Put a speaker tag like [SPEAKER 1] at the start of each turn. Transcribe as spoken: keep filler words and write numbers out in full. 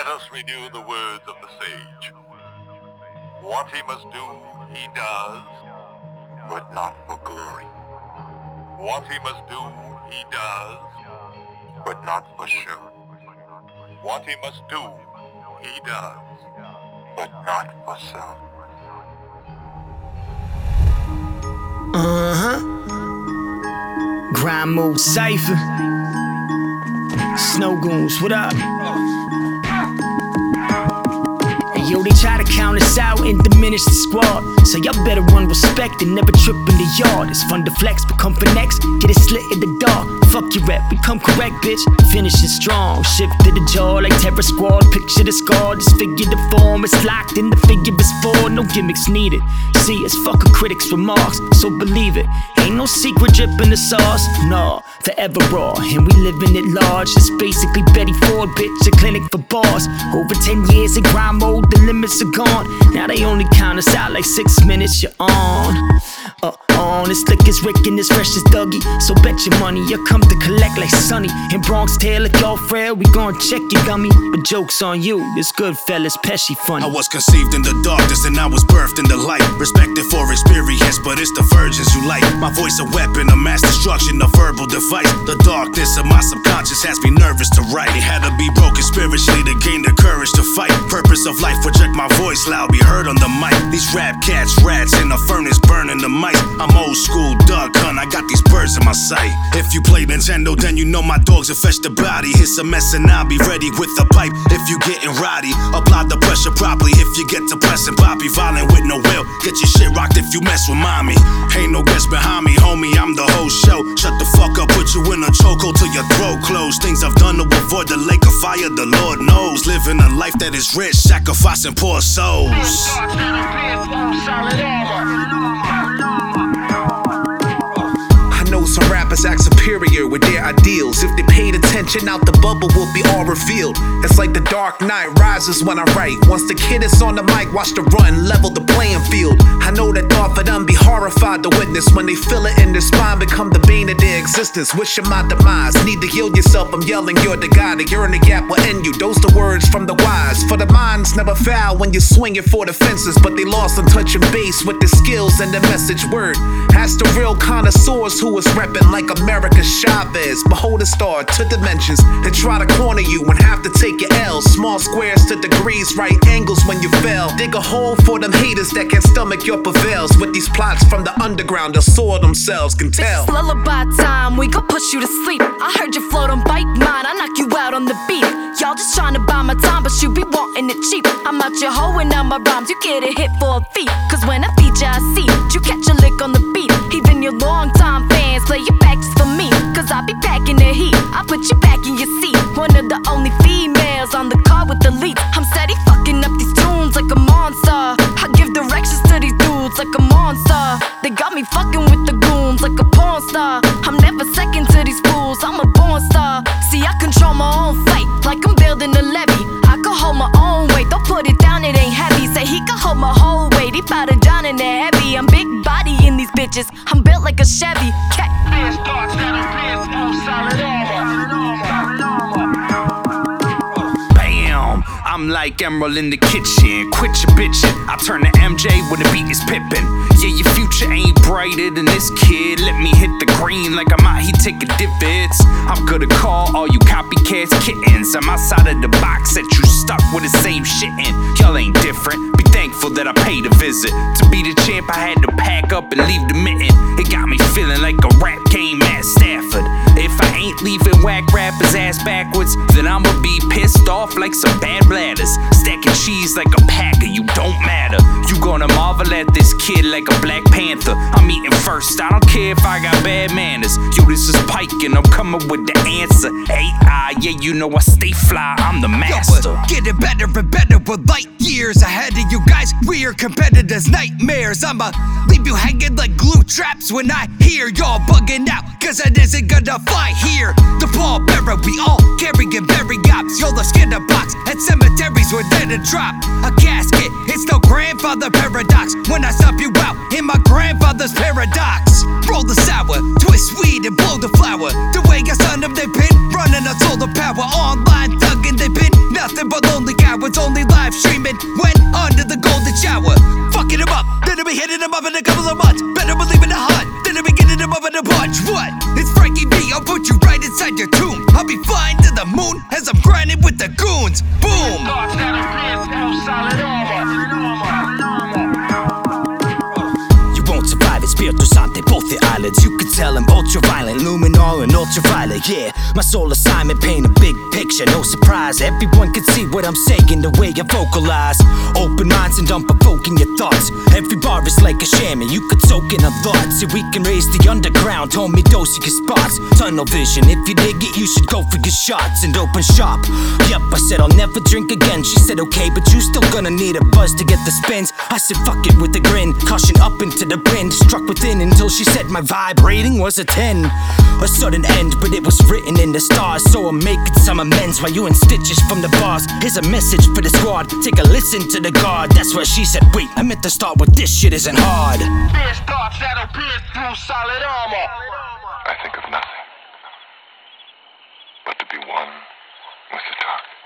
[SPEAKER 1] let us renew the words of the sage. What he must do, he does, but not for glory. What he must do, he does, but not for show. What he must do, he does, but not for self.
[SPEAKER 2] Uh-huh. Grind mode cypher. Snow Goons, what up? Hey, yo, they try to count us out and diminish the squad. So y'all better run respect and never trip in the yard. It's fun to flex, but come for next, get it slit in the dark. Fuck your rep, become correct, bitch. Finishing strong, shift to the jaw like Terror Squad. Picture the scar, disfigure the form. It's locked in the figure it's for, no gimmicks needed. See, it's fuck a critic's remarks, so believe it. Ain't no secret drip in the sauce, nah, forever raw. And we living it large, it's basically Betty Ford, bitch, a clinic for bars. Over ten years in grind mode, the limits are gone. Now they only count us out like six minutes, you're on. Uh, on, it's slick as Rick and as fresh as Dougie. So bet your money, you'll come to collect like Sonny. In Bronx Tale, if y'all frail, we gon' check your dummy. But joke's on you, it's good fellas, Pesci funny.
[SPEAKER 3] I was conceived in the darkness and I was birthed in the light. Respected for experience, but it's the virgins you like. My voice a weapon, a mass destruction, a verbal device. The darkness of my subconscious has me nervous to write. It had to be broken spiritually to gain the courage to fight. Purpose of life, project my voice loud, be heard on the mic. These rap cats, rats in a furnace burning the mic. I'm old school, Doug Hunt, I got these birds in my sight. If you play Nintendo, then you know my dogs will fetch the body. Hit some mess and I'll be ready with the pipe. If you getting rowdy, apply the pressure properly. If you get to pressing poppy, violent with no will, get your shit rocked if you mess with mommy. Ain't no guest behind me, homie, I'm the whole show. Shut the fuck up, put you in a chokehold till your throat closed. Things I've done to avoid the lake of fire, the Lord knows. Living a life that is rich, sacrificing poor souls.
[SPEAKER 4] Some rappers act superior with their ideals. If they paid attention, out the bubble will be all revealed. It's like the Dark Knight rises when I write. Once the kid is on the mic, watch the run, level the playing field. I know that thought for them be horrified to witness when they feel it in their spine, become the bane of their existence. Wishing my demise, need to heal yourself. I'm yelling, you're the guy, the yearn the gap will end you. Those the words from the wise. For the minds never foul when you're swinging for the fences, but they lost on touching base with the skills and the message word. Ask the real connoisseurs who is reppin' like America Chavez. Behold a star to dimensions and try to corner you and have to take your L's. Small squares to degrees, right angles when you fail. Dig a hole for them haters that can stomach your prevails. With these plots from the underground, they'll soar themselves, can tell.
[SPEAKER 5] It's lullaby time, we gon' push you to sleep. I heard you float on bike mine, I knock you out on the beat. Y'all just trying to buy my time, but you be wanting it cheap. I'm out your hoe and out my rhymes, you get a hit for a fee. Cause when I feature, I see you catch a lick on the beat. Even your long-time fans play your back just for me. Cause I be packing the heat, I put you back in your seat. One of the only females on the car with the leads. I'm steady fucking up these tunes like a monster. I give directions to these dudes like a monster. They got me fucking with the goons like a porn star. I'm never second to these fools, I'm a born star. See, I control my own fate like I'm building a levee. I can hold my own weight, don't put it down, it ain't heavy. Say he can hold my whole weight, he bout to drown in the heavy. I'm big body in these bitches, I'm built like a Chevy. Cat.
[SPEAKER 6] Bam! I'm like Emerald in the kitchen. Quit your bitchin'. I turn to M J when the beat is pippin'. Yeah, your future ain't brighter than this kid. Let me hit the green like I'm out here taking divots. I'm gonna call all you copycats kittens. I'm outside of the box that you stuck with the same shit in. Y'all ain't different. Be thankful that I paid a visit. To be the champ, I had to pack up and leave the mitten. It got me feeling like a rap game at Stafford. If I ain't leaving whack rappers ass backwards, then I'ma be pissed off like some bad bladders. Stacking cheese like a packer, you don't matter. You gonna marvel at this kid like a Black Panther. I'm eating first, I don't care if I got bad manners. Yo, this is Pike and I'm coming with the answer. A I, yeah, you know I stay fly, I'm the master.
[SPEAKER 7] Yo, getting better and better with light years ahead of you guys. We are competitors, nightmares. I'ma leave you hanging like glue traps when I hear y'all bugging out, cause it isn't gonna fly here. The ball bearer, we all carry and bury ops. Yo, let's get a box at cemeteries we're there to drop a casket. It's no grandfather paradox when I stop you out in my grandfather's paradox. Roll the sour, twist weed and blow the flower. The way I son of they pin, running a solar power online, thugging they pin. Nothing but lonely now it's only live streaming. Went under the golden shower, fucking him up. Then I'll be hitting him up in a couple of months. Better believe in the hunt. Then I'll be getting him up in a bunch. What? It's Frankie B. I'll put you right inside your tomb. I'll be flying to the moon as I'm grinding with the goons. Boom.
[SPEAKER 2] You won't survive, it's Spirito Santi, both the islands. You could tell I'm ultra-violent, luminol and ultraviolet. Yeah, my sole assignment, paint a big picture, no surprise. Everyone can see what I'm saying, the way I vocalize. Open minds and I'm provoking your thoughts. Every bar is like a shaman, you could soak in a lot. See, we can raise the underground, homie, dosing your spots. Tunnel vision, if you dig it, you should go for your shots and open shop. Yup, I said I'll never drink again. She said okay, but you still gonna need a buzz to get the spins. I said fuck it with a grin, caution up into the wind. Struck within until she said my vibe rating was a ten. A sudden end, but it was written in the stars. So I'm making some amends while you in stitches from the bars. Here's a message for the squad, take a listen to the guard. That's what she said, wait, I meant to start with this shit isn't hard.
[SPEAKER 1] Fierce thoughts that'll pierce through solid armor. I think of nothing but to be one with the dark.